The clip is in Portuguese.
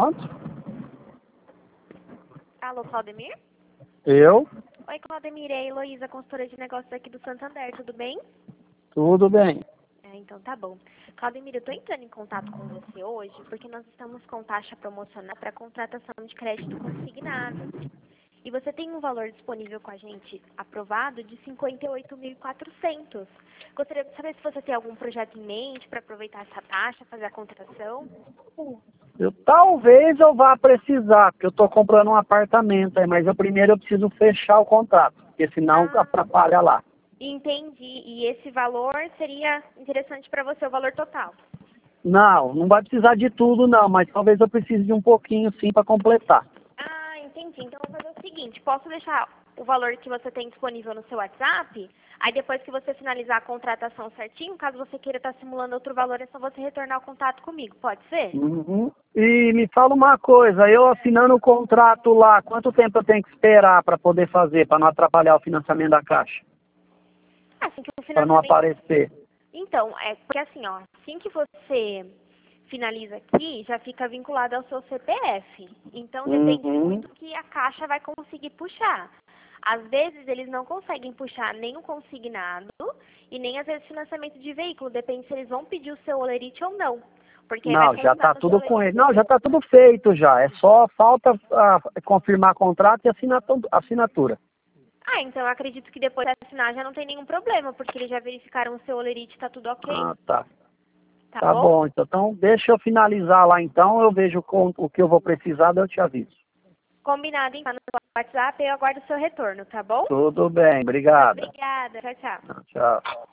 pronto. Alô, Claudemir? Eu? Oi, Claudemir, é a Heloísa, consultora de negócios aqui do Santander, tudo bem? Tudo bem. Então tá bom. Claudemir, eu tô entrando em contato com você hoje porque nós estamos com taxa promocional para contratação de crédito consignado. E você tem um valor disponível com a gente aprovado de 58.400. Gostaria de saber se você tem algum projeto em mente para aproveitar essa taxa, fazer a contratação. Talvez eu vá precisar, porque eu estou comprando um apartamento aí, mas primeiro eu preciso fechar o contrato, porque senão atrapalha lá. Entendi. E esse valor seria interessante para você, o valor total? Não vai precisar de tudo não, mas talvez eu precise de um pouquinho sim para completar. Ah, entendi. Então eu vou fazer o seguinte, posso deixar o valor que você tem disponível no seu WhatsApp? Aí depois que você finalizar a contratação certinho, caso você queira estar simulando outro valor, é só você retornar o contato comigo, pode ser? Uhum. E me fala uma coisa, eu assinando o contrato lá, quanto tempo eu tenho que esperar para poder fazer, para não atrapalhar o financiamento da Caixa? Assim que o Para não financiamento... aparecer. Então, é porque assim, ó, assim que você finaliza aqui, já fica vinculado ao seu CPF. Então, depende Uhum. muito que a Caixa vai conseguir puxar. Às vezes, eles não conseguem puxar nem o consignado e nem, às vezes, financiamento de veículo. Depende se eles vão pedir o seu olerite ou não. Porque aí vai Não, já constar está no seu tudo com olerite. ele. Não, já está tudo feito já. É só falta confirmar contrato e assinatura. Ah, então eu acredito que depois de assinar já não tem nenhum problema, porque eles já verificaram o seu olerite, tá tudo ok. Ah, tá. Tá Tá bom? bom, então deixa eu finalizar lá então, eu vejo o que eu vou precisar, daí eu te aviso. Combinado, então, no WhatsApp, eu aguardo o seu retorno, tá bom? Tudo bem, obrigado. Obrigada. Tchau, tchau. Tchau.